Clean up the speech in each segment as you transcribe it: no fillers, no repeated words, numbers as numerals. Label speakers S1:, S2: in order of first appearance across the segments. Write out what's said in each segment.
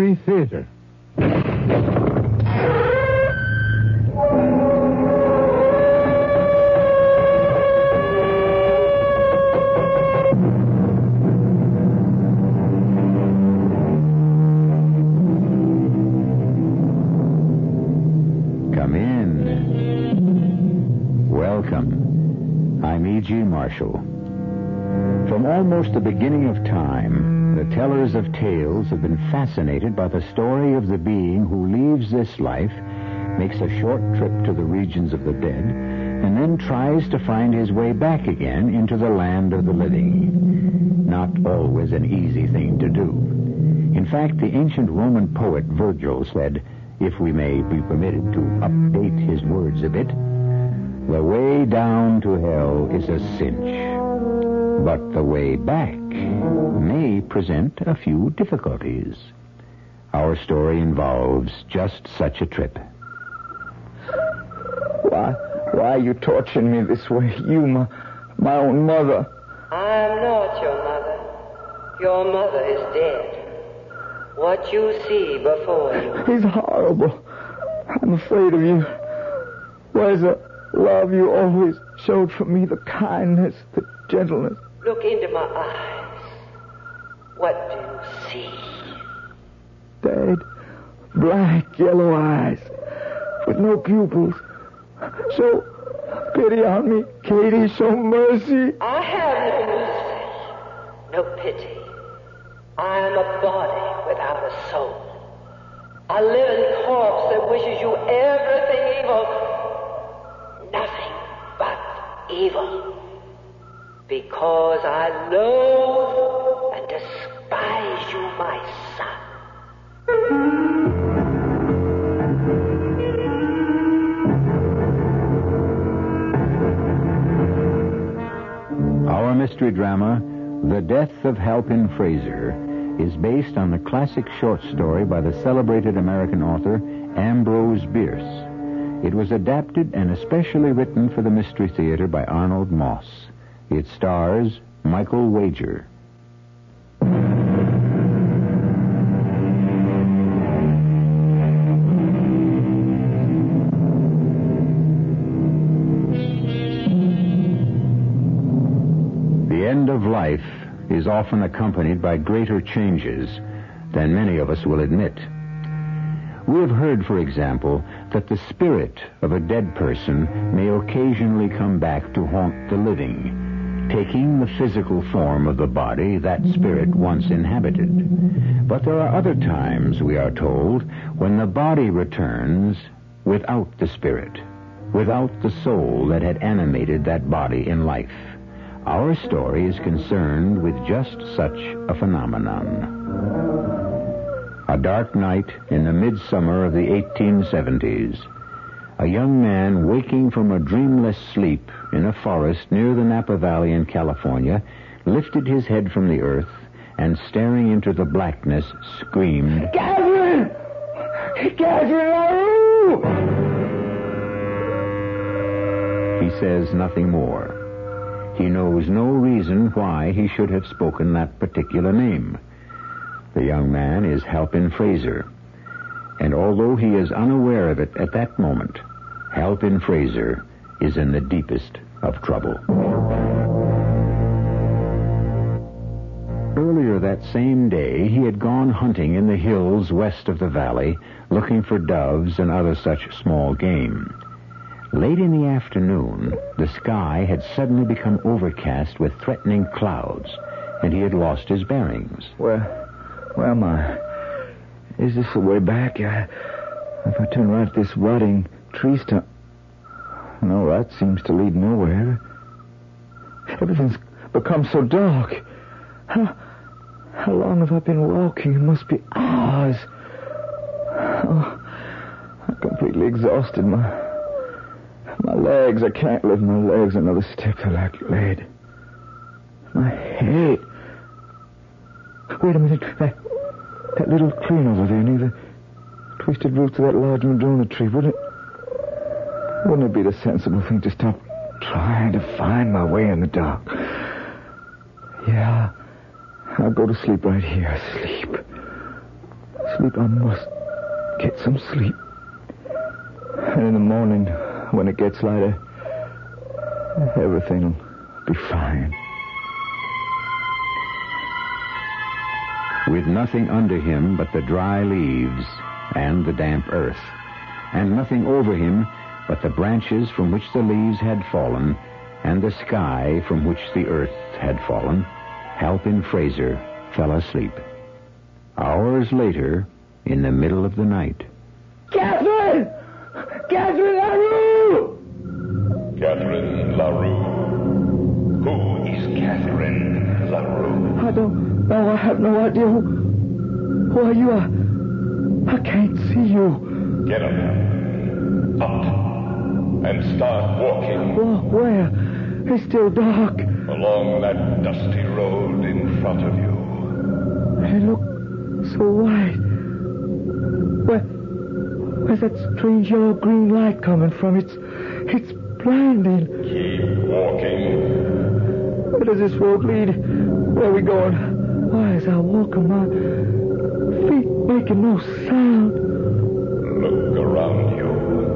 S1: Mystery Theater.
S2: Come in. Welcome. I'm E.G. Marshall. From almost the beginning of time, the tellers of tales have been fascinated by the story of the being who leaves this life, makes a short trip to the regions of the dead, and then tries to find his way back again into the land of the living. Not always an easy thing to do. In fact, the ancient Roman poet Virgil said, if we may be permitted to update his words a bit, the way down to hell is a cinch. But the way back may present a few difficulties. Our story involves just such a trip.
S3: Why are you torturing me this way? You, my own mother.
S4: I'm not your mother. Your mother is dead. What you see before you.
S3: He's horrible. I'm afraid of you. Where's the love you always showed for me, the kindness, the gentleness?
S4: Look into my eyes. What do you see?
S3: Dead, black, yellow eyes with no pupils. Show pity on me, Katie. Show mercy.
S4: I have no mercy, no pity. I am a body without a soul. A living corpse that wishes you everything evil. Nothing but evil. Because I loathe and despise you, my son.
S2: Our mystery drama, The Death of Halpin Frayser, is based on the classic short story by the celebrated American author Ambrose Bierce. It was adapted and especially written for the Mystery Theater by Arnold Moss. It stars Michael Wager. The end of life is often accompanied by greater changes than many of us will admit. We have heard, for example, that the spirit of a dead person may occasionally come back to haunt the living, taking the physical form of the body that spirit once inhabited. But there are other times, we are told, when the body returns without the spirit, without the soul that had animated that body in life. Our story is concerned with just such a phenomenon. A dark night in the midsummer of the 1870s. A young man waking from a dreamless sleep in a forest near the Napa Valley in California lifted his head from the earth and, staring into the blackness, screamed,
S3: Catherine! Catherine!
S2: He says nothing more. He knows no reason why he should have spoken that particular name. The young man is Halpin Frayser, and although he is unaware of it at that moment, Halpin Frayser is in the deepest of trouble. Earlier that same day, he had gone hunting in the hills west of the valley, looking for doves and other such small game. Late in the afternoon, the sky had suddenly become overcast with threatening clouds, and he had lost his bearings.
S3: Where am I? Is this the way back? If I turn right, this rotting tree stump... No, that seems to lead nowhere. Everything's become so dark. How long have I been walking? It must be hours. Oh, I'm completely exhausted. My legs, I can't lift my legs another step. They're like lead. My head. Wait a minute. That little clean over there near the twisted roots of that large Madonna tree. Wouldn't it be the sensible thing to stop trying to find my way in the dark? Yeah. I'll go to sleep right here. Sleep. I must get some sleep. And in the morning, when it gets lighter, everything will be fine.
S2: With nothing under him but the dry leaves and the damp earth, and nothing over him but the branches from which the leaves had fallen and the sky from which the earth had fallen, Halpin Frayser fell asleep. Hours later, in the middle of the night.
S3: Catherine! Catherine LaRue!
S1: Catherine LaRue? Who is Catherine LaRue?
S3: I don't know. I have no idea. Who are you? I can't see you.
S1: Get up. Up. And start walking.
S3: Where? It's still dark.
S1: Along that dusty road in front of you.
S3: It looks so white. Where's that strange yellow-green light coming from? It's blinding.
S1: Keep walking.
S3: Where does this road lead? Where are we going? Why, as I walk, my feet making no sound.
S1: Look around you.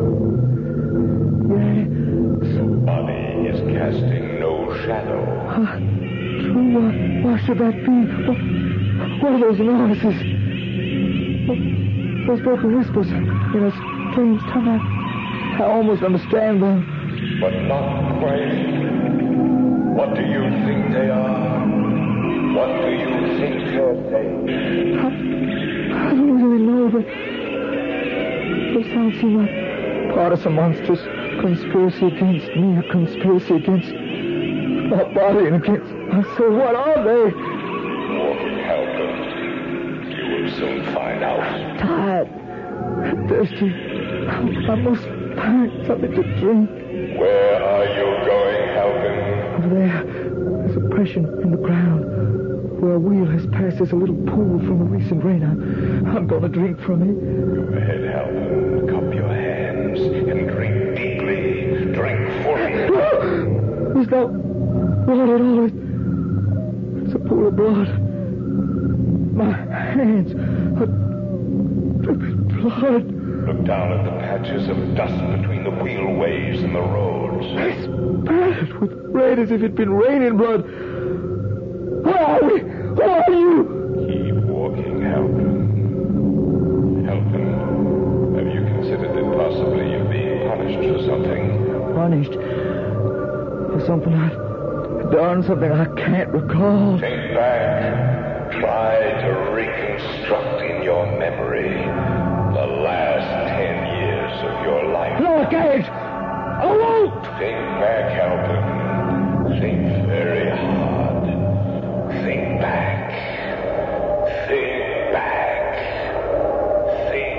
S3: Yeah.
S1: Your body is casting no shadow.
S3: True. Why should that be? What are those noises? Those broken whispers in a strange tongue. I almost understand them.
S1: But not quite. What do you think they are? What do you think they're saying?
S3: I don't really know, but those sounds seem like part of some monstrous conspiracy against me, a conspiracy against my body and against my soul. What are they?
S1: Halpin, you will soon find out.
S3: I'm tired. I'm thirsty. I must find something to drink.
S1: Where are you going, Halpin?
S3: Over there, there's a depression in the ground. Where a wheel has passed, there's a little pool from a recent rain. I'm going to drink from it.
S1: Go ahead, Halpin. Cup your hands and drink deeply. Drink fully.
S3: There's no blood at all. It's a pool of blood. My hands are dripping blood.
S1: Look down at the patches of dust between the wheel waves and the roads.
S3: It's spattered with red as if it'd been raining blood. Where are we? Where are you?
S1: Keep walking, Halpin. Halpin, have you considered that possibly you're being punished for something?
S3: Punished? For something I've done, something I can't recall.
S1: Think back. Try to reconstruct in your memory the last 10 years of your life.
S3: No, I can't. I won't.
S1: Think back, Halpin. Think very hard. Think back. Think back. Think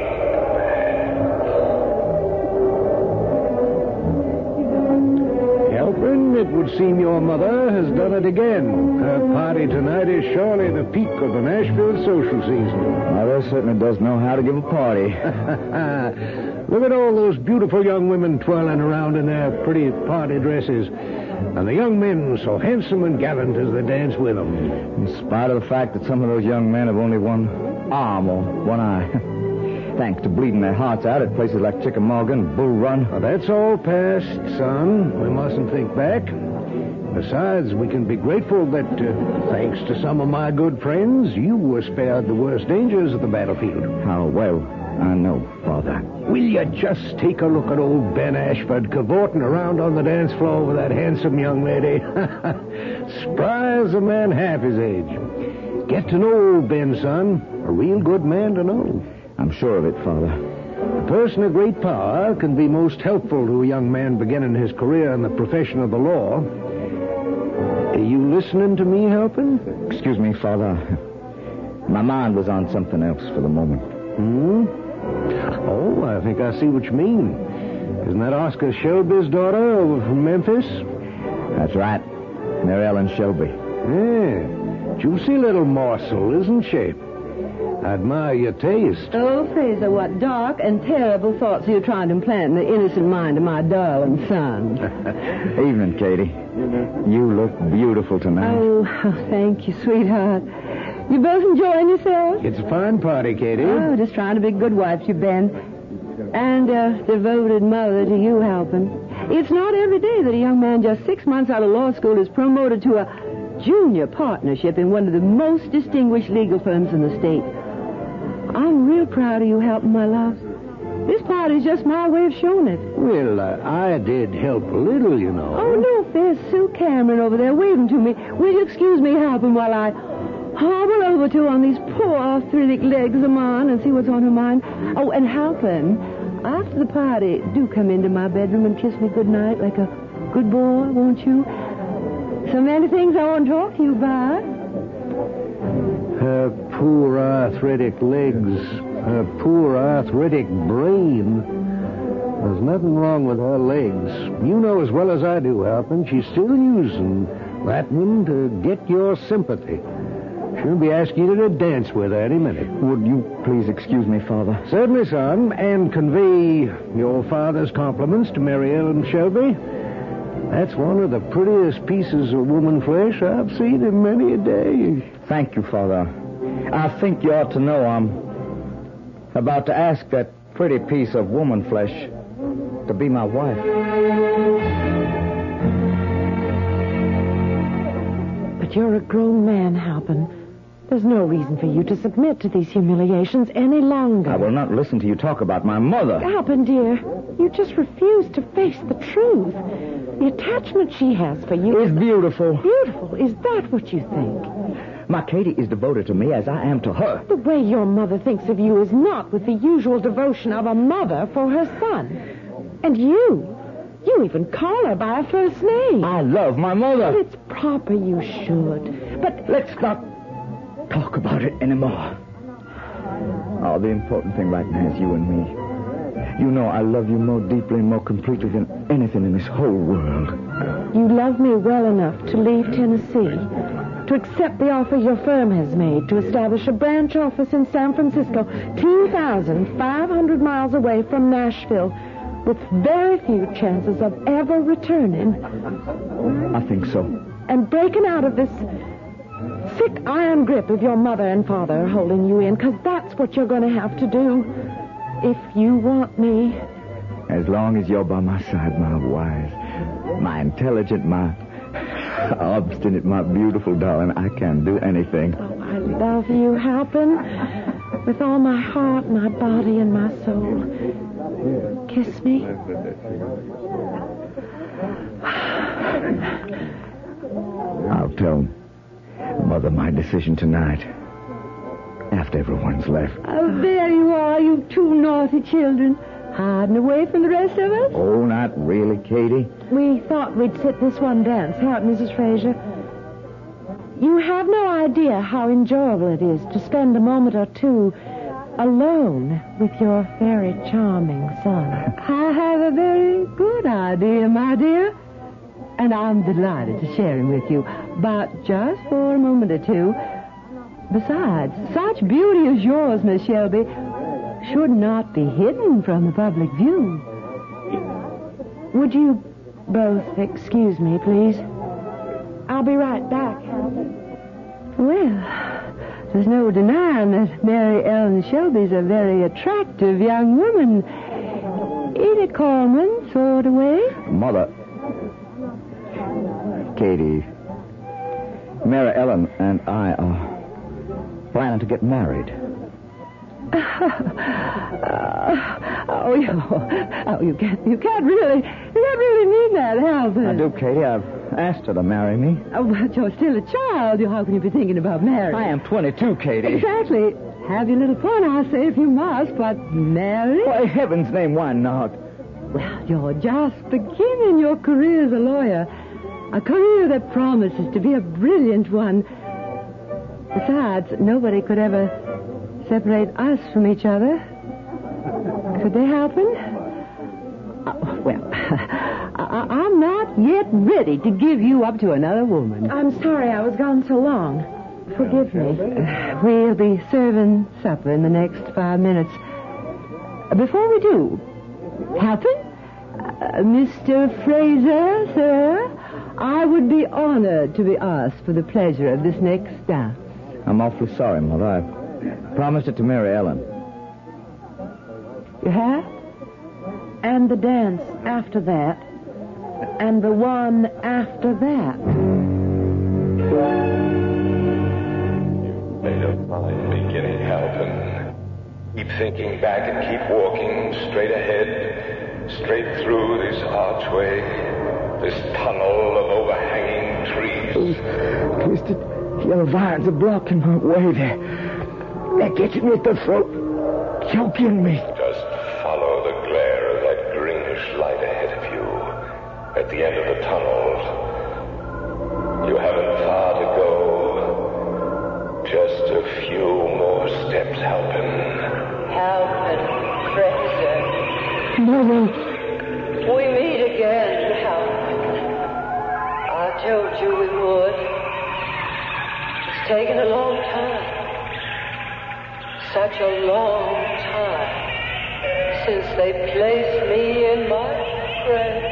S1: back.
S5: Halpin, it would seem your mother has done it again. Her party tonight is surely the peak of the Nashville social season.
S3: Mother certainly does know how to give a party.
S5: Look at all those beautiful young women twirling around in their pretty party dresses. And the young men so handsome and gallant as they dance with them.
S3: In spite of the fact that some of those young men have only one arm or one eye. Thanks to bleeding their hearts out at places like Chickamauga and Bull Run.
S5: Well, that's all past, son. We mustn't think back. Besides, we can be grateful that, thanks to some of my good friends, you were spared the worst dangers of the battlefield.
S3: How well I know, Father.
S5: Will you just take a look at old Ben Ashford cavorting around on the dance floor with that handsome young lady? Spry as a man half his age. Get to know old Ben, son. A real good man to know.
S3: I'm sure of it, Father.
S5: A person of great power can be most helpful to a young man beginning his career in the profession of the law. Are you listening to me, Halpin?
S3: Excuse me, Father. My mind was on something else for the moment.
S5: Oh, I think I see what you mean. Isn't that Oscar Shelby's daughter over from Memphis?
S3: That's right. Mary Ellen Shelby.
S5: Yeah. Juicy little morsel, isn't she? I admire your taste.
S6: Oh, Fraser, what dark and terrible thoughts are you trying to implant in the innocent mind of my darling son?
S3: Evening, Katie. You look beautiful tonight.
S6: Oh, thank you, sweetheart. You both enjoying yourselves?
S5: It's a fine party, Katie.
S6: Oh, just trying to be good wife to Ben. And a devoted mother to you helping. It's not every day that a young man just 6 months out of law school is promoted to a junior partnership in one of the most distinguished legal firms in the state. I'm real proud of you helping, my love. This party's just my way of showing it.
S5: Well, I did help a little, you know.
S6: Oh, no, there's Sue Cameron over there waving to me. Will you excuse me helping while I hobble over to on these poor arthritic legs of mine and see what's on her mind? Oh, and helping, after the party, do come into my bedroom and kiss me goodnight like a good boy, won't you? So many things I want to talk to you about.
S5: Her poor arthritic legs, her poor arthritic brain. There's nothing wrong with her legs. You know as well as I do, Halpin, she's still using that one to get your sympathy. She'll be asking you to dance with her any minute.
S3: Would you please excuse me, Father?
S5: Certainly, son, and convey your father's compliments to Mary Ellen Shelby. That's one of the prettiest pieces of woman flesh I've seen in many a day.
S3: Thank you, Father. I think you ought to know I'm about to ask that pretty piece of woman flesh to be my wife.
S7: But you're a grown man, Halpin. There's no reason for you to submit to these humiliations any longer.
S3: I will not listen to you talk about my mother.
S7: Halpin, dear, you just refuse to face the truth. The attachment she has for you
S3: is beautiful.
S7: Beautiful? Is that what you think?
S3: My Katie is devoted to me as I am to her.
S7: The way your mother thinks of you is not with the usual devotion of a mother for her son. And you even call her by her first name.
S3: I love my mother.
S7: But it's proper you should. But
S3: let's not talk about it anymore. Oh, the important thing right now is you and me. You know I love you more deeply and more completely than anything in this whole world.
S7: You love me well enough to leave Tennessee, to accept the offer your firm has made to establish a branch office in San Francisco, 2,500 miles away from Nashville, with very few chances of ever returning.
S3: I think so.
S7: And breaking out of this sick iron grip of your mother and father holding you in, because that's what you're going to have to do if you want me.
S3: As long as you're by my side, my wise, my intelligent, my obstinate, my beautiful darling, I can do anything.
S7: Oh, I love you, Halpin, with all my heart, my body, and my soul. Kiss me.
S3: I'll tell Mother my decision tonight, after everyone's left.
S6: Oh, there you are, you two naughty children. Hiding away from the rest of us?
S3: Oh, not really, Katie.
S7: We thought we'd sit this one dance out, Mrs. Fraser. You have no idea how enjoyable it is to spend a moment or two alone with your very charming son.
S6: I have a very good idea, my dear. And I'm delighted to share him with you. But just for a moment or two. Besides, such beauty as yours, Miss Shelby, should not be hidden from the public view.
S7: Would you both excuse me, please? I'll be right back.
S6: Well, there's no denying that Mary Ellen Shelby's a very attractive young woman. Ain't it, Coleman, sort of way?
S3: Mother. Katie. Mary Ellen and I are planning to get married.
S6: You can't really mean that, Halpin.
S3: I do, Katie. I've asked her to marry me.
S6: Oh, but you're still a child. How can you be thinking about marriage?
S3: I am 22, Katie.
S6: Exactly. Have your little fun, I say, if you must, but marry?
S3: Why, heaven's name, why not?
S6: Well, you're just beginning your career as a lawyer. A career that promises to be a brilliant one. Besides, nobody could ever separate us from each other. Could they, Halpin? I'm not yet ready to give you up to another woman.
S7: I'm sorry I was gone so long. Forgive me.
S6: We'll be serving supper in the next 5 minutes. Before we do, Halpin, Mr. Fraser, sir, I would be honored to be asked for the pleasure of this next dance.
S3: I'm awfully sorry, Mother. I promised it to Mary Ellen.
S6: You have?
S7: And the dance after that. And the one after that.
S1: You've made a fine beginning, Halpin. Keep thinking back and keep walking straight ahead, straight through this archway, this tunnel of overhanging trees.
S3: Those twisted yellow vines are blocking my way. They're catching me at the throat, choking me.
S1: Just follow the glare of that greenish light ahead of you. At the end of the tunnel. You haven't far to go. Just a few more steps, Halpin.
S4: Halpin, Fraser.
S3: Mother.
S4: We meet again, Halpin. I told you we would. It's taken a long time. Such a long time since they placed me in my grave.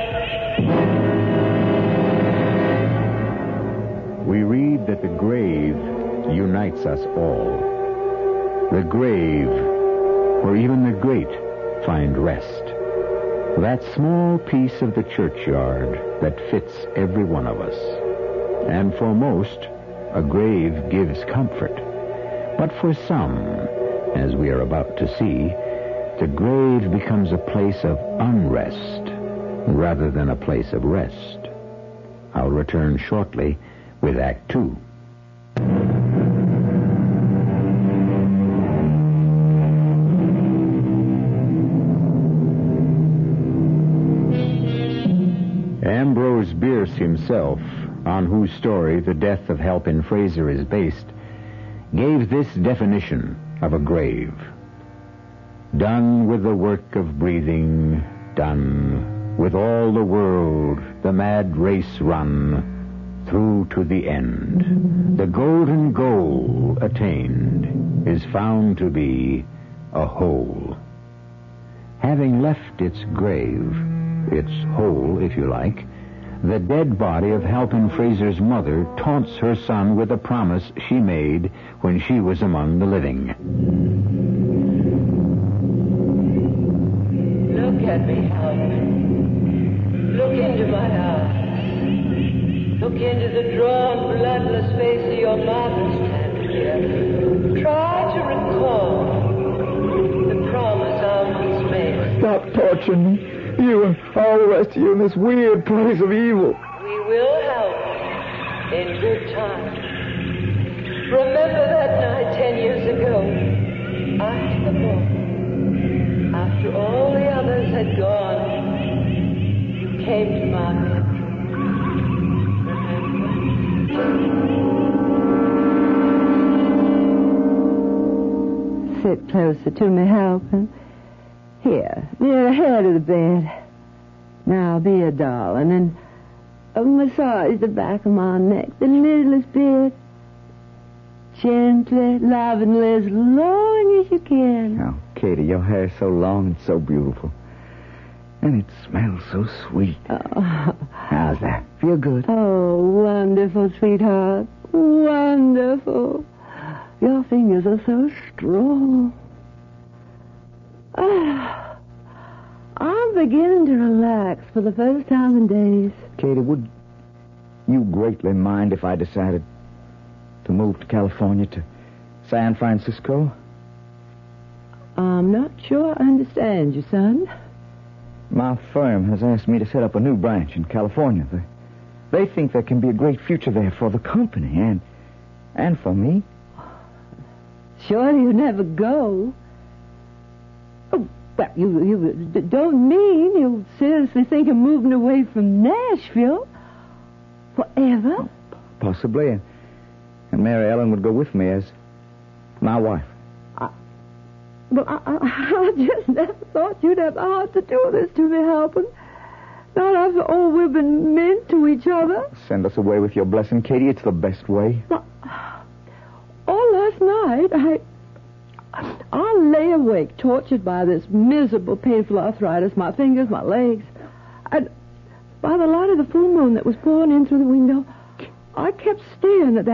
S2: We read that the grave unites us all. The grave, where even the great find rest. That small piece of the churchyard that fits every one of us. And for most, a grave gives comfort. But for some, as we are about to see, the grave becomes a place of unrest rather than a place of rest. I'll return shortly with Act 2. Ambrose Bierce himself, on whose story the death of Halpin Fraser is based, gave this definition of a grave. Done with the work of breathing, done with all the world, the mad race run, through to the end. The golden goal attained is found to be a hole. Having left its grave, its hole, if you like, the dead body of Halpin Fraser's mother taunts her son with a promise she made when she was among the living.
S4: Look at me, Halpin. Look into my eyes. Look into the drawn, bloodless face of your mother standing here. Try to recall the promise I once made.
S3: Stop torturing me. You and all the rest of you in this weird place of evil.
S4: We will help in good time. Remember that night 10 years ago, after the ball, after all the others had gone, you came to my bedroom. Remember?
S6: Sit closer to me, Halpin. Here, near the head of the bed. Now be a doll, and then massage the back of my neck the littlest bit. Gently, lovingly, as long as you can.
S3: Oh, Katie, your hair's so long and so beautiful. And it smells so sweet.
S6: Oh.
S3: How's that? Feel good?
S6: Oh, wonderful, sweetheart. Wonderful. Your fingers are so strong. I'm beginning to relax for the first time in days.
S3: Katie, would you greatly mind if I decided to move to California, to San Francisco?
S6: I'm not sure I understand you, son.
S3: My firm has asked me to set up a new branch in California. They think there can be a great future there for the company and for me.
S6: Surely you never go. Oh, well, you don't mean you seriously think of moving away from Nashville forever?
S3: Oh, possibly. And Mary Ellen would go with me as my wife.
S6: I just never thought you'd have the heart to do this to me, Halpin. Not after all we've been meant to each other.
S3: Send us away with your blessing, Katie. It's the best way.
S6: All last night, I lay awake, tortured by this miserable, painful arthritis, my fingers, my legs. And by the light of the full moon that was pouring in through the window, I kept staring at that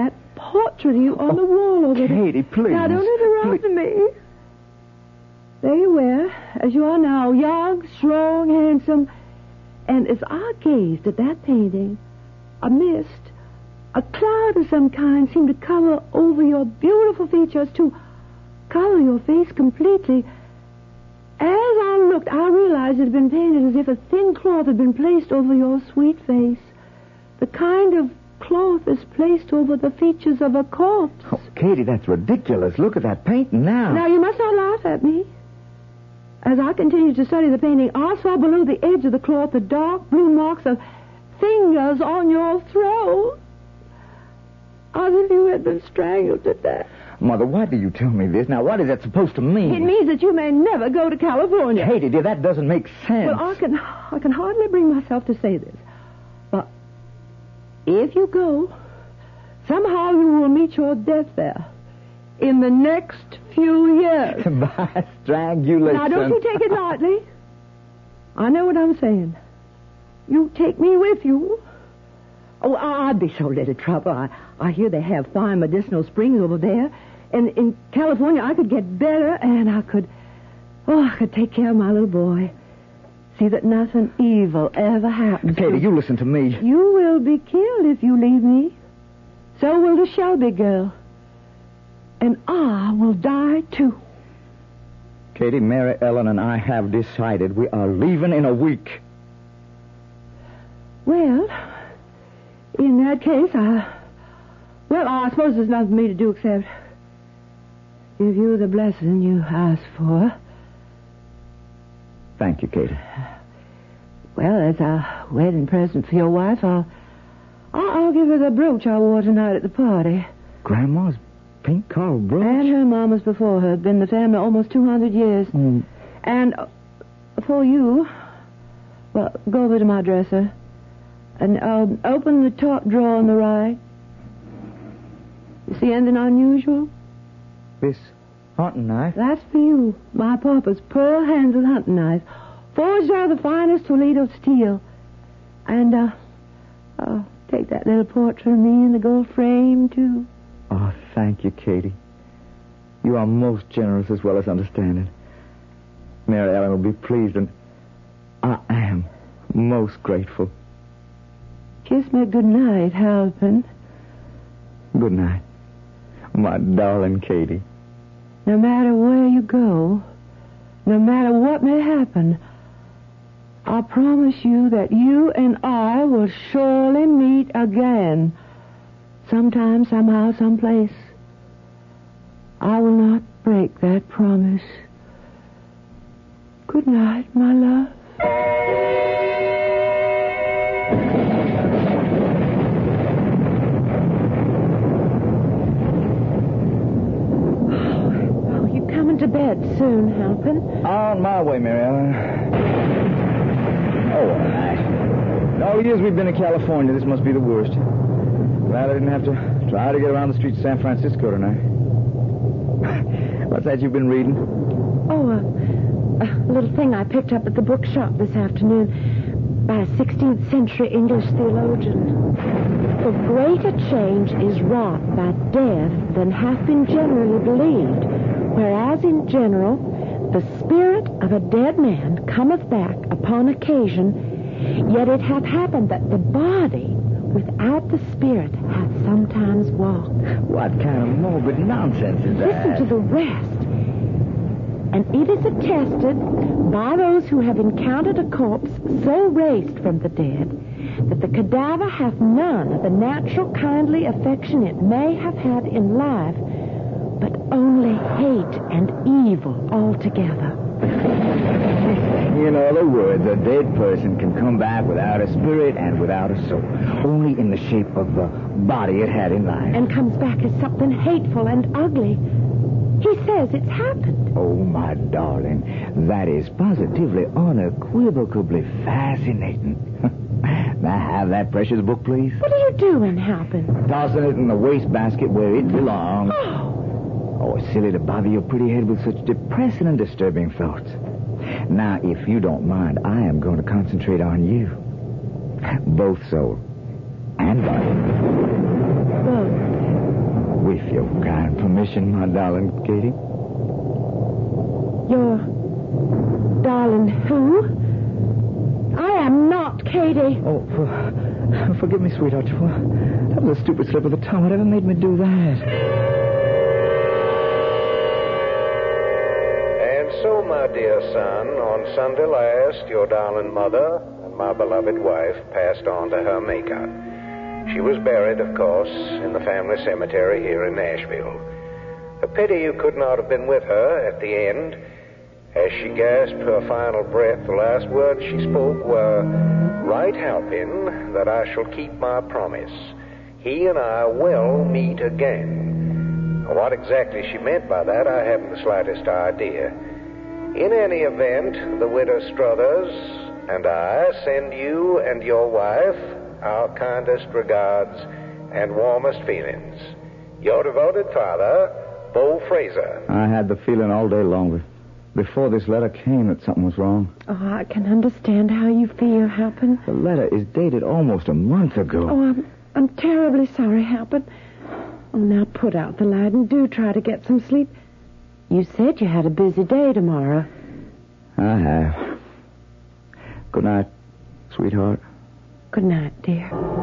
S6: portrait of you on the wall over there.
S3: Katie, please.
S6: Now, don't interrupt me. There you were, as you are now, young, strong, handsome. And as I gazed at that painting, a mist, a cloud of some kind seemed to cover over your beautiful features, to cover your face completely. As I looked, I realized it had been painted as if a thin cloth had been placed over your sweet face. The kind of cloth is placed over the features of a corpse.
S3: Oh, Katie, that's ridiculous. Look at that painting now.
S6: Now, you must not laugh at me. As I continued to study the painting, I saw below the edge of the cloth the dark blue marks of fingers on your throat. As if you had been strangled to death.
S3: Mother, why do you tell me this? Now, what is that supposed to mean?
S6: It means that you may never go to California.
S3: Katie, dear, that doesn't make sense.
S6: Well, I can hardly bring myself to say this. But if you go, somehow you will meet your death there in the next few years.
S3: By strangulation.
S6: Now, don't you take it lightly. I know what I'm saying. You take me with you. Oh, I'd be so little trouble. I hear they have fine medicinal springs over there. And in California, I could get better, and I could take care of my little boy. See that nothing evil ever happens.
S3: Katie, you listen to me.
S6: You will be killed if you leave me. So will the Shelby girl. And I will die, too.
S3: Katie, Mary Ellen and I have decided we are leaving in a week.
S6: Well, in that case, I suppose there's nothing for me to do except give you the blessing you asked for.
S3: Thank you, Katie.
S6: Well, as a wedding present for your wife, I'll give her the brooch I wore tonight at the party.
S3: Grandma's pink coral brooch?
S6: And her mama's before her. Had been in the family almost 200 years.
S3: Mm.
S6: And for you, well, go over to my dresser and open the top drawer on the right. You see anything unusual?
S3: This hunting knife?
S6: That's for you. My papa's pearl-handled hunting knife, forged out of the finest Toledo steel. And take that little portrait of me in the gold frame, too.
S3: Oh, thank you, Katie. You are most generous as well as understanding. Mary Ellen will be pleased, and I am most grateful.
S6: Kiss me good night, Halpin.
S3: Good night, my darling Katie.
S6: No matter where you go, no matter what may happen, I promise you that you and I will surely meet again. Sometime, somehow, someplace. I will not break that promise. Good night, my love. Oh, you coming to bed soon, Halpin?
S3: On my way, Mary Ellen. Oh, all right. All the years we've been in California, this must be the worst. Glad I didn't have to try to get around the streets of San Francisco tonight. What's that you've been reading?
S7: Oh, a little thing I picked up at the bookshop this afternoon by a 16th century English theologian. For greater change is wrought by death than hath been generally believed, whereas in general the spirit of a dead man cometh back upon occasion, yet it hath happened that the body without the spirit hath sometimes walked.
S3: What kind of morbid nonsense is that?
S7: Listen to the rest. And it is attested by those who have encountered a corpse so raised from the dead that the cadaver hath none of the natural kindly affection it may have had in life, but only hate and evil altogether.
S3: In other words, a dead person can come back without a spirit and without a soul, only in the shape of the body it had in life.
S7: And comes back as something hateful and ugly. He says it's happened.
S3: Oh, my darling, that is positively, unequivocally fascinating. May I have that precious book, please?
S7: What are you doing, Halpin?
S3: Tossing it in the wastebasket where it belongs.
S7: Oh,
S3: it's silly to bother your pretty head with such depressing and disturbing thoughts. Now, if you don't mind, I am going to concentrate on you. Both soul and body.
S7: well,
S3: question, my darling Katie.
S7: Your darling who? I am not Katie.
S3: Oh, forgive me, sweetheart. That was a stupid slip of the tongue. Whatever made me do that?
S5: And so, my dear son, on Sunday last, your darling mother and my beloved wife passed on to her Maker. She was buried, of course, in the family cemetery here in Nashville. A pity you could not have been with her at the end. As she gasped her final breath, the last words she spoke were, "Right Halpin, that I shall keep my promise. He and I will meet again." What exactly she meant by that, I haven't the slightest idea. In any event, the widow Struthers and I send you and your wife our kindest regards and warmest feelings. Your devoted father, Bo Fraser.
S3: I had the feeling all day long before this letter came that something was wrong.
S7: Oh, I can understand how you feel, Halpin.
S3: The letter is dated almost a month ago.
S7: Oh, I'm terribly sorry, Halpin. Oh, now put out the light and do try to get some sleep. You said you had a busy day tomorrow.
S3: I have. Good night, sweetheart.
S7: Good night, dear.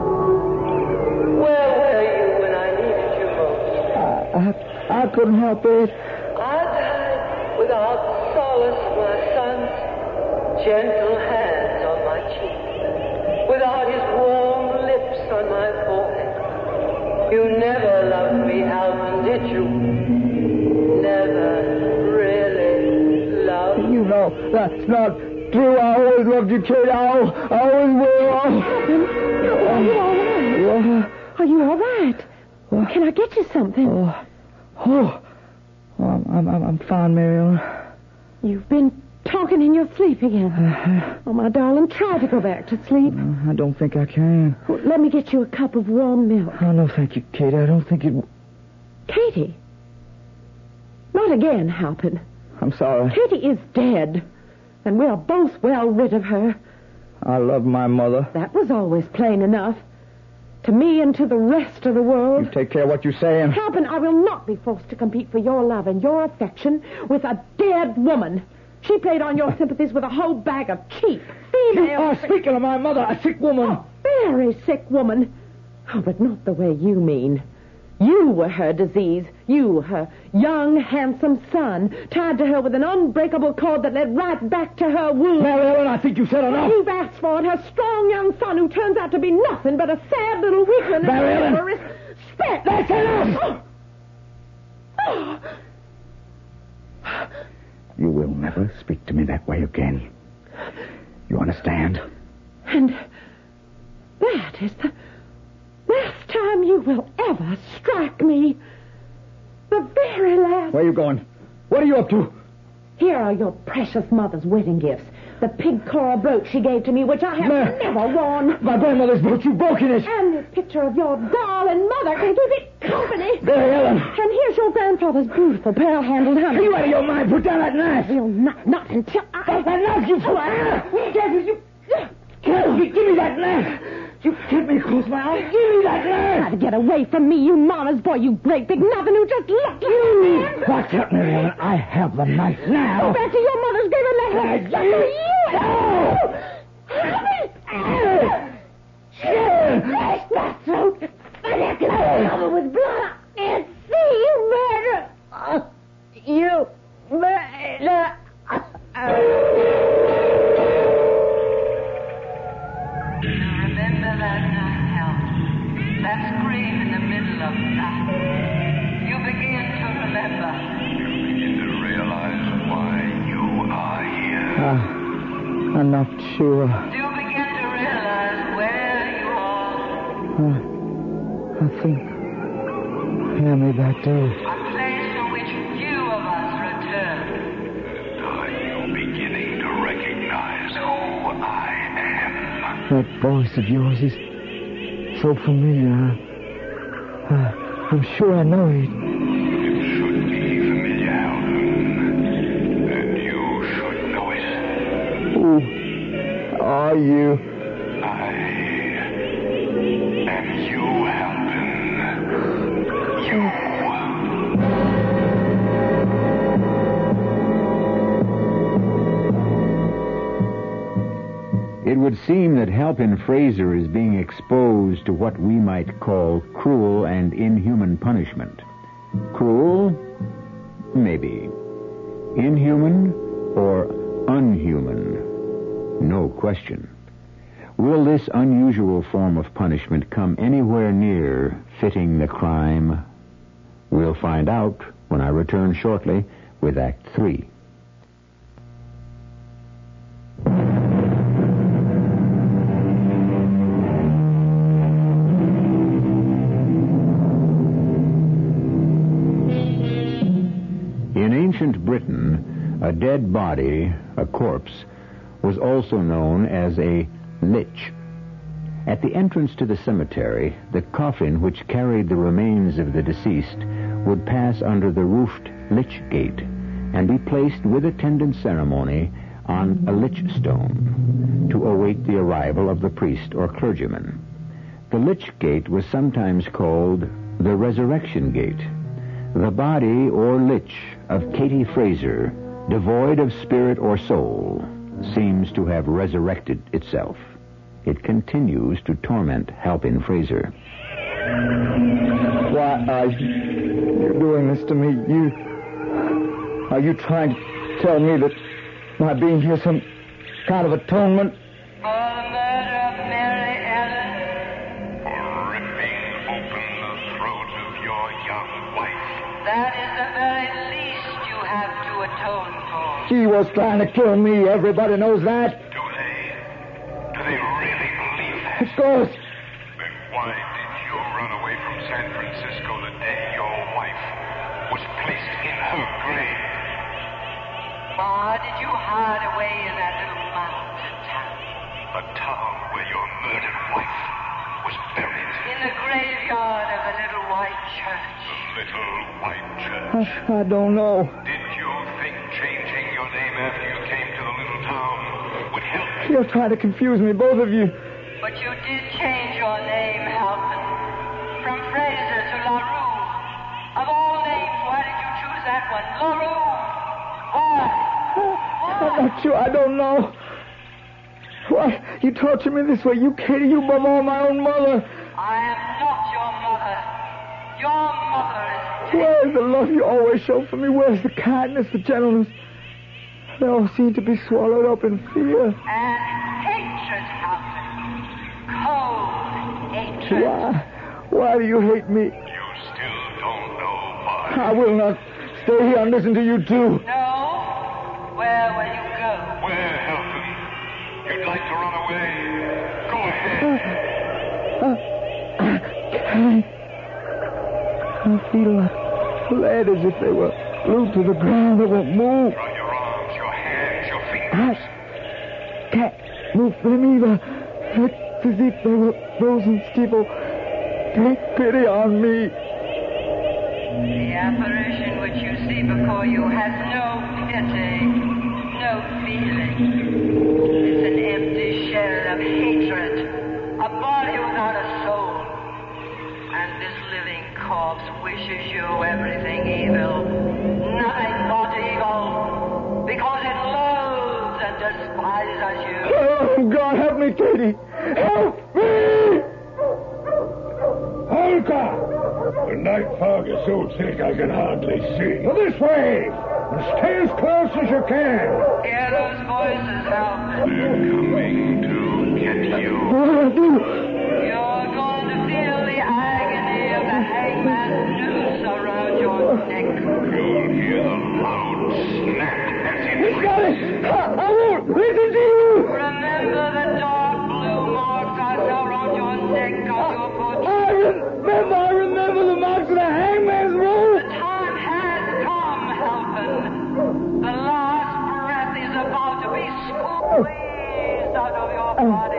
S4: Where were you when I needed you most?
S3: I couldn't help it.
S4: I died without solace, my son's gentle hands on my cheek, without his warm lips on my forehead. You never loved me, Halpin, did you? Never really loved me.
S3: You know, that's not true. I always loved you, Kate. I always will.
S7: Halpin, are you all right? Are you all right? Can I get you something?
S3: I'm fine, Marion.
S7: You've been talking in your sleep again. Oh, my darling, try to go back to sleep.
S3: I don't think I can.
S7: Oh, let me get you a cup of warm milk.
S3: Oh, no, thank you, Kate. I don't think it...
S7: Katie? Not again, Halpin.
S3: I'm sorry.
S7: Katie is dead, and we are both well rid of her.
S3: I love my mother.
S7: That was always plain enough. To me and to the rest of the world.
S3: You take care of what you're saying.
S7: Halpin, I will not be forced to compete for your love and your affection with a dead woman. She played on your sympathies with a whole bag of cheap female...
S3: You are speaking of my mother, a sick woman.
S7: Oh, very sick woman. Oh, but not the way you mean. You were her disease. You, her young, handsome son, tied to her with an unbreakable cord that led right back to her womb.
S3: Mary Ellen, I think you said enough.
S7: You've asked for it. Her strong young son who turns out to be nothing but a sad little weakling.
S3: Mary Ellen!
S7: Respect.
S3: That's enough! You will never speak to me that way again. You understand?
S7: And that is the last time you will ever strike me. The very last...
S3: Where are you going? What are you up to?
S7: Here are your precious mother's wedding gifts. The pig coral brooch she gave to me, which I have never worn.
S3: My grandmother's brooch. You've broken it.
S7: And this picture of your darling mother can keep it company.
S3: Mary Ellen.
S7: And here's your grandfather's beautiful pearl-handled hammer.
S3: Are you out of your mind? Put down that knife.
S7: You'll not until I...
S3: That's that knife, you fool. Give me that knife. You can't make close my eyes. Give me that knife.
S7: Try to get away from me, you mama's boy, you great big nothing who just looked like a man.
S3: Watch out, Mary Ellen. I have the knife now.
S7: Go back to your mother's grave and let her... Slash my throat. My neck is covered with blood. I can't see you murder. You murder.
S4: Remember that night, Halpin? That scream in the middle of the night. You begin to remember.
S1: You begin to realize why you are here.
S3: I'm not sure.
S4: Do you begin to realize where you are?
S3: I think... Hand me that door.
S4: A place to which few of us return.
S1: And are you beginning to recognize who I am?
S3: That voice of yours is so familiar. I'm sure I know it.
S1: It should be familiar, Halpin. And you should know it.
S3: Who are you?
S1: I am you, Halpin. You.
S2: would seem that Halpin Frayser is being exposed to what we might call cruel and inhuman punishment. Cruel? Maybe. Inhuman or unhuman? No question. Will this unusual form of punishment come anywhere near fitting the crime? We'll find out when I return shortly with Act 3. In ancient Britain, a dead body, a corpse, was also known as a lich. At the entrance to the cemetery, the coffin which carried the remains of the deceased would pass under the roofed lich gate and be placed with attendant ceremony on a lich stone to await the arrival of the priest or clergyman. The lich gate was sometimes called the resurrection gate. The body or lich of Katie Frayser, devoid of spirit or soul, seems to have resurrected itself. It continues to torment Halpin Frayser.
S3: Why are you doing this to me? Are you trying to tell me that my being here is some kind of atonement?
S4: For the murder of Mary Ellen.
S1: For ripping open the throat of your young wife.
S4: That is the very least you have to atone for.
S3: She was trying to kill me. Everybody knows that.
S1: Do they really believe that?
S3: Of course.
S1: Then why did you run away from San Francisco the day your wife was placed in her grave?
S4: Why did you hide away in that little mountain town?
S1: A town where your murdered wife was buried.
S4: In the graveyard of the little white church.
S1: The little white church.
S3: I don't know.
S1: Did you think changing your name after you came to the little town would help?
S3: You're trying to confuse me, both of you.
S4: But you did change your name, Halpin. From Frayser to LaRue. Of all names, why did you choose that one? LaRue. Why?
S3: I'm not sure. I don't know. Why? You torture me this way. You, Katie, you above all my own mother.
S4: I am not your mother. Your mother is dead.
S3: Where's the love you always show for me? Where's the kindness, the gentleness? They all seem to be swallowed up in fear.
S4: And hatred, Halpin. Cold hatred.
S3: Why do you hate me?
S1: You still don't know why.
S3: I will not stay here and listen to you too.
S4: No? Where will you go?
S1: Where, Halpin? You'd like to run away? Go ahead.
S3: I feel like lead as if they were glued to the ground. They won't move.
S1: Try your arms, your hands, your fingers.
S3: I can't move them either. It's as if they were frozen still. Take pity on me.
S4: The apparition which you see before you has no pity, no feeling. It's an empty shell of hatred, a body without a soul. And this living corpse wishes you everything evil, nothing but evil, because it loathes and despises you.
S3: Oh, God, help me, Katie. Help me!
S5: Olga! The night fog is so thick I can hardly see. Well, this way! And stay as close as you can.
S4: Hear those voices, Halpin.
S1: They're coming to get you.
S3: What do I do?
S4: You're going to feel the agony of the hangman's noose around your neck.
S1: You'll hear the loud snap as it
S3: Got it! I won't listen to you!
S4: Remember the dark blue marks I saw around your neck on your foot.
S3: I remember the marks of the hangman's rope!
S4: The time has come, Halpin. The last breath is about to be squeezed out of your body.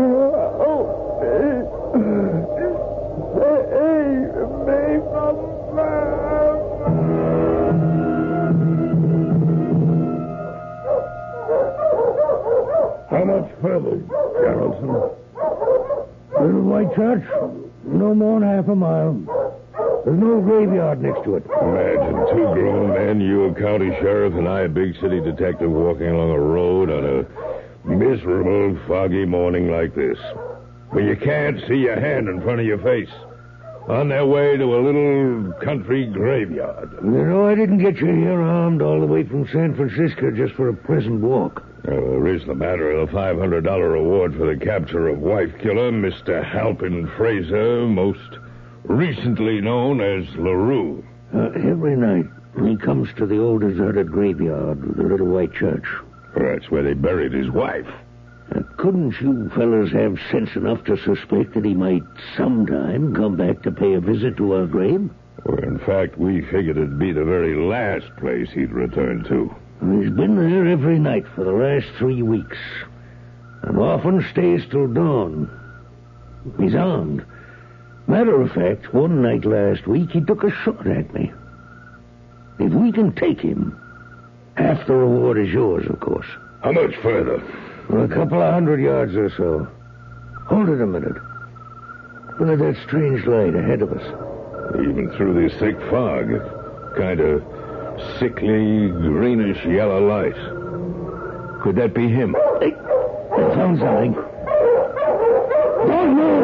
S5: How much further, Geraldson? Little White Church? No more than half a mile. There's no graveyard next to it.
S8: Imagine two grown men, you a county sheriff and I a big city detective walking along a road on a miserable, foggy morning like this, where you can't see your hand in front of your face, on their way to a little country graveyard.
S5: I didn't get you here armed all the way from San Francisco just for a pleasant walk.
S8: There is the matter of the $500 reward for the capture of wife killer, Mr. Halpin Fraser, most recently known as LaRue.
S5: Every night, he comes to the old deserted graveyard with the little white church.
S8: Well, that's where they buried his wife.
S5: Couldn't you fellas have sense enough to suspect that he might sometime come back to pay a visit to our grave?
S8: Well, in fact, we figured it'd be the very last place he'd return to.
S5: He's been there every night for the last 3 weeks, and often stays till dawn. He's armed. Matter of fact, one night last week, he took a shot at me. If we can take him, half the reward is yours, of course.
S8: How much further?
S5: A couple of 100 yards or so. Hold it a minute. Look at that strange light ahead of us.
S8: Even through this thick fog, kind of sickly, greenish yellow light. Could that be him?
S5: Hey, I found something. Don't move!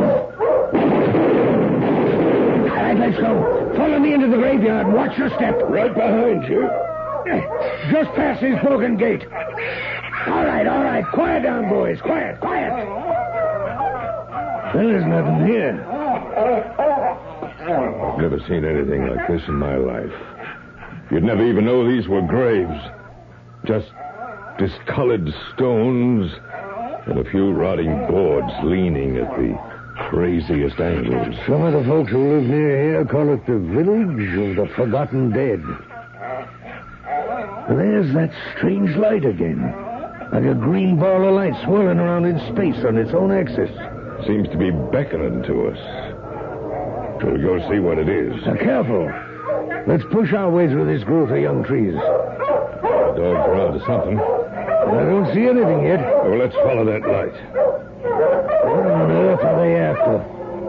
S5: All right, let's go. Follow me into the graveyard. Watch your step.
S8: Right behind you.
S5: Just past this broken gate. All right. Quiet down, boys. Quiet. Well, there's nothing here.
S8: I've never seen anything like this in my life. You'd never even know these were graves. Just discolored stones and a few rotting boards leaning at the craziest angles.
S5: Some of the folks who live near here call it the village of the forgotten dead. There's that strange light again. Like a green ball of light swirling around in space on its own axis.
S8: Seems to be beckoning to us. Shall we go see what it is?
S5: Now, careful. Let's push our way through this growth of young trees.
S8: The dogs are onto something.
S5: I don't see anything yet.
S8: Well, let's follow that light.
S5: What on earth are they after?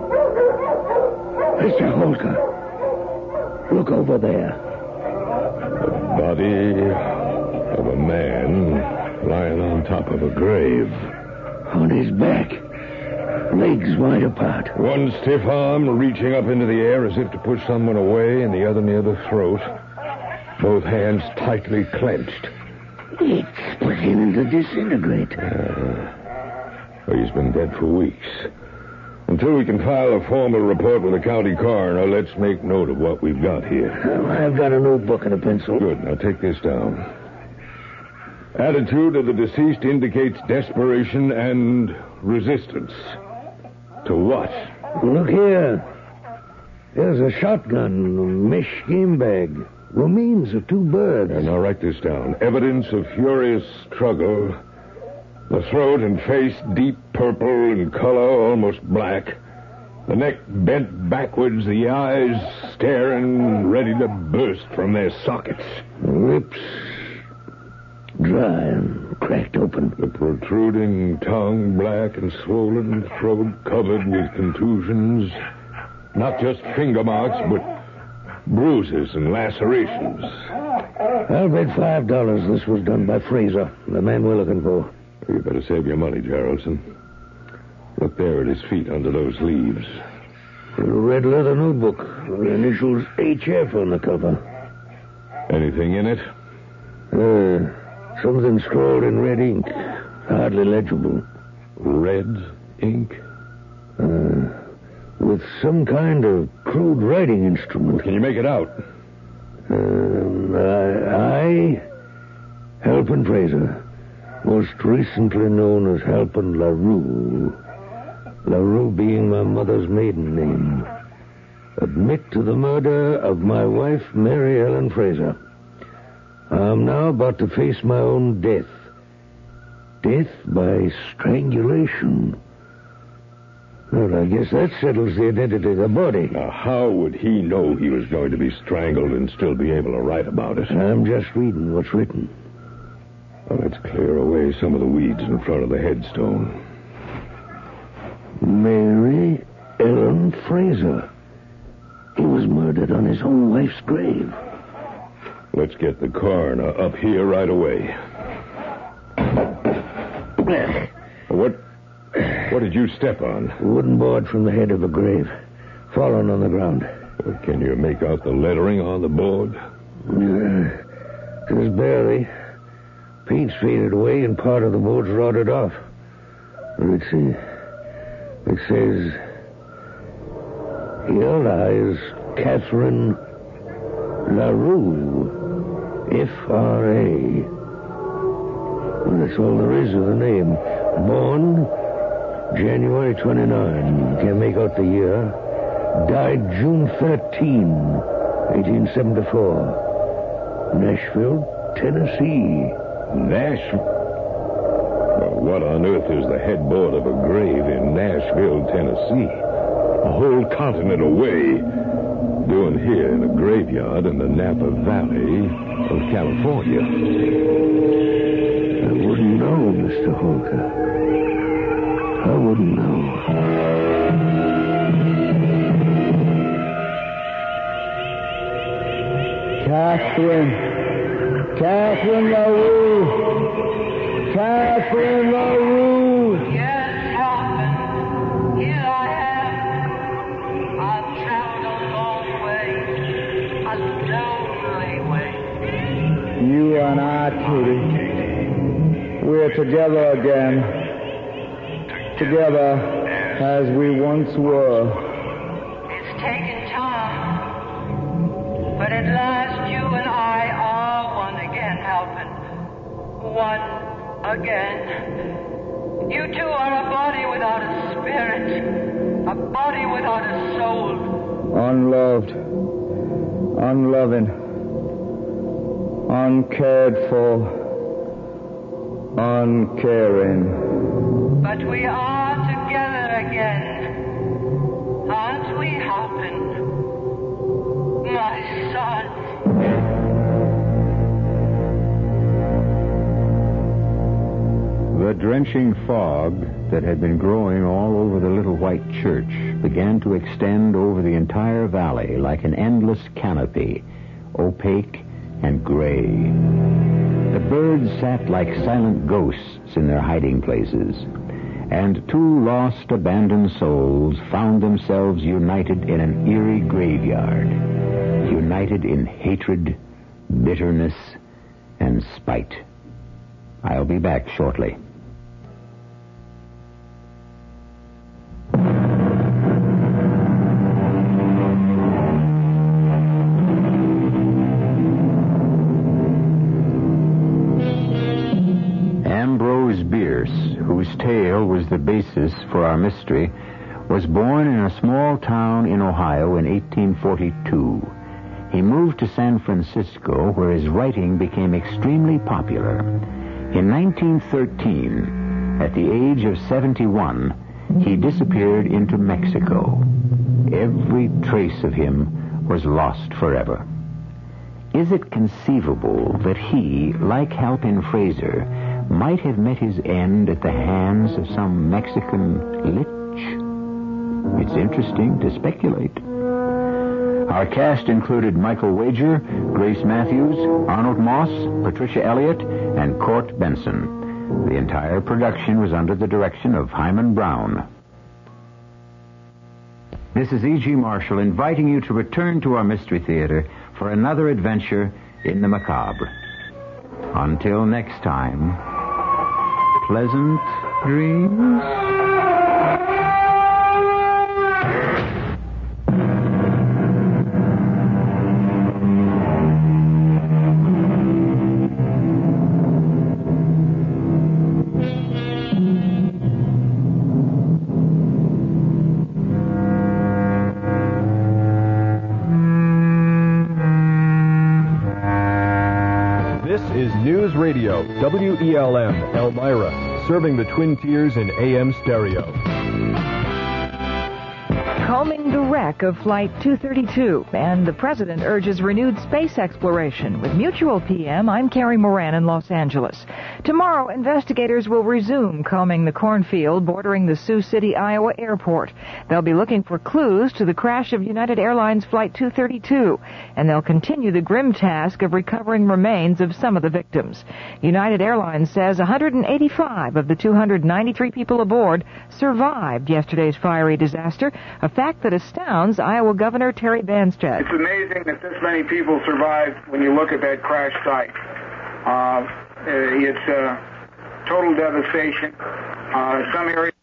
S5: Mr. Holker, look over there.
S8: The body of a man lying on top of a grave.
S5: On his back. Legs wide apart.
S8: One stiff arm reaching up into the air as if to push someone away, and the other near the throat. Both hands tightly clenched.
S5: It's beginning to disintegrate.
S8: He's been dead for weeks. Until we can file a formal report with the county coroner, let's make note of what we've got here.
S5: I've got a notebook and a pencil.
S8: Good. Now take this down. Attitude of the deceased indicates desperation and resistance. To what?
S5: Look here. There's a shotgun, a mesh game bag, remains of 2 birds.
S8: Now write this down. Evidence of furious struggle. The throat and face deep purple in color, almost black. The neck bent backwards, the eyes staring, ready to burst from their sockets.
S5: The lips dry and cracked open.
S8: The protruding tongue black and swollen, throat covered with contusions. Not just finger marks, but bruises and lacerations.
S5: I'll bet $5 this was done by Fraser, the man we're looking for.
S8: You better save your money, Geraldson. Look there at his feet under those leaves.
S5: A red leather notebook. The initials HF on the cover.
S8: Anything in it?
S5: Something scrawled in red ink. Hardly legible.
S8: Red ink?
S5: With some kind of crude writing instrument.
S8: Can you make it out?
S5: I, Halpin Fraser, most recently known as Halpin LaRue. LaRue being my mother's maiden name. Admit to the murder of my wife, Mary Ellen Fraser. I'm now about to face my own death. Death by strangulation. Well, I guess that settles the identity of the body.
S8: Now, how would he know he was going to be strangled and still be able to write about it?
S5: I'm just reading what's written.
S8: Well, let's clear away some of the weeds in front of the headstone.
S5: Mary Ellen Fraser. He was murdered on his own wife's grave.
S8: Let's get the coroner up here right away. What did you step on?
S5: A wooden board from the head of a grave, fallen on the ground.
S8: Well, can you make out the lettering on the board?
S5: Just barely. Paint's faded away and part of the board's rotted off. Let's see. It says, Hilda is Catherine LaRue, F.R.A. Well, that's all there is of the name. Born January 29. Can't make out the year. Died June 13, 1874. Nashville, Tennessee.
S8: Nashville? Well, what on earth is the headboard of a grave in Nashville, Tennessee? A whole continent away. Doing here in a graveyard in the Napa Valley of California.
S5: I wouldn't know, Mr. Holker. I wouldn't know.
S3: Catherine LaRue. Catherine LaRue.
S4: Yes, Calvin. Here I am. I've traveled a long way. A lonely way.
S3: You and I, Kitty. We're together again. Together as we once were.
S4: It's taken time. But at last you and I are one again, Alvin. One again. You two are a body without a spirit. A body without a soul.
S3: Unloved. Unloving. Uncared for. Uncaring.
S4: But we are together again. Aren't we, Halpin? My son.
S2: The drenching fog that had been growing all over the little white church began to extend over the entire valley like an endless canopy, opaque and gray. The birds sat like silent ghosts in their hiding places, and two lost, abandoned souls found themselves united in an eerie graveyard, united in hatred, bitterness, and spite. I'll be back shortly. Ambrose Bierce, whose tale was the basis for our mystery, was born in a small town in Ohio in 1842. He moved to San Francisco, where his writing became extremely popular. In 1913, at the age of 71, he disappeared into Mexico. Every trace of him was lost forever. Is it conceivable that he, like Halpin Frayser, might have met his end at the hands of some Mexican lich? It's interesting to speculate. Our cast included Michael Wager, Grace Matthews, Arnold Moss, Patricia Elliott, and Court Benson. The entire production was under the direction of Hyman Brown. This is E.G. Marshall inviting you to return to our Mystery Theater for another adventure in the macabre. Until next time, pleasant dreams.
S9: News Radio, WELM, Elmira, serving the Twin Tiers in AM stereo.
S10: combing the wreck of Flight 232, and the president urges renewed space exploration. With Mutual PM, I'm Carrie Moran in Los Angeles. Tomorrow, investigators will resume combing the cornfield bordering the Sioux City, Iowa airport. They'll be looking for clues to the crash of United Airlines Flight 232, and they'll continue the grim task of recovering remains of some of the victims. United Airlines says 185 of the 293 people aboard survived yesterday's fiery disaster, a fact that astounds Iowa Governor Terry Banstad.
S11: It's amazing that this many people survived when you look at that crash site. It's total devastation. Some areas